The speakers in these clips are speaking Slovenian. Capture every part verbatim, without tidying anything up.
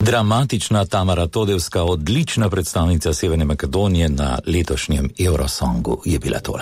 Dramatična Tamara Todevska, odlična predstavnica Severne Makedonije na letošnjem Eurosongu, je bila tole.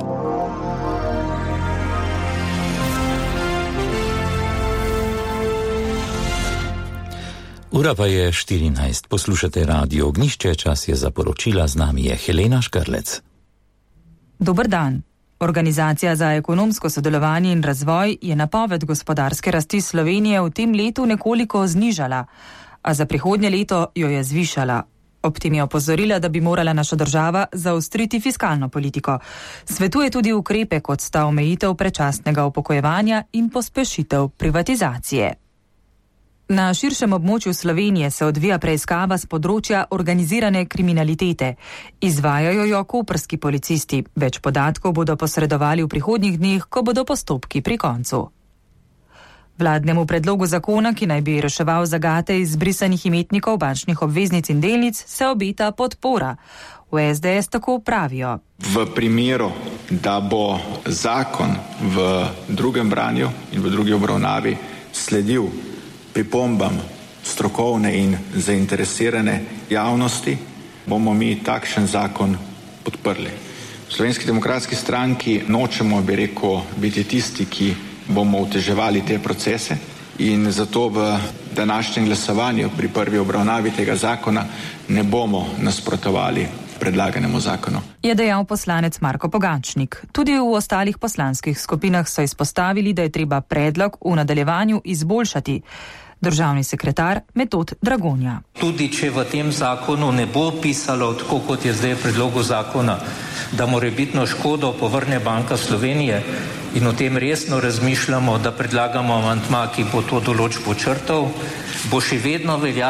Ura pa je štirinajst. Poslušate Radio Ognjišče, čas je za poročila, z nami je Helena Škrlec. Dober dan. Organizacija za ekonomsko sodelovanje in razvoj je napoved gospodarske rasti Slovenije v tem letu nekoliko znižala, a za prihodnje leto jo je zvišala. Ob tem je opozorila, da bi morala naša država zaostriti fiskalno politiko. Svetuje tudi ukrepe, kot sta omejitev predčasnega upokojevanja in pospešitev privatizacije. Na širšem območju Slovenije se odvija preiskava z področja organizirane kriminalitete. Izvajajo jo koprski policisti. Več podatkov bodo posredovali v prihodnjih dneh, ko bodo postopki pri koncu. Vladnemu predlogu zakona, ki naj bi reševal zagate izbrisanih imetnikov bančnih obveznic in delnic, se obeta podpora. V es de es tako pravijo. V primeru, da bo zakon v drugem branju in v drugi obravnavi sledil pripombam strokovne in zainteresirane javnosti, bomo mi takšen zakon podprli. V Slovenski demokratski stranki nočemo, bi rekel, biti tisti, ki bomo oteževali te procese, in zato v današnjem glasovanju pri prvi obravnavi tega zakona ne bomo nasprotovali predlaganemu zakonu. Je dejal poslanec Marko Pogačnik. Tudi v ostalih poslanskih skupinah so izpostavili, da je treba predlog v nadaljevanju izboljšati. Državni sekretar Metod Dragonja. Tudi če v tem zakonu ne bo pisalo, tako kot je zdaj v predlogu zakona, da morebitno škodo povrne Banka Slovenije, in o tem resno razmišljamo, da predlagamo amandma, ki bo to določbo črtal, bo še vedno veljalo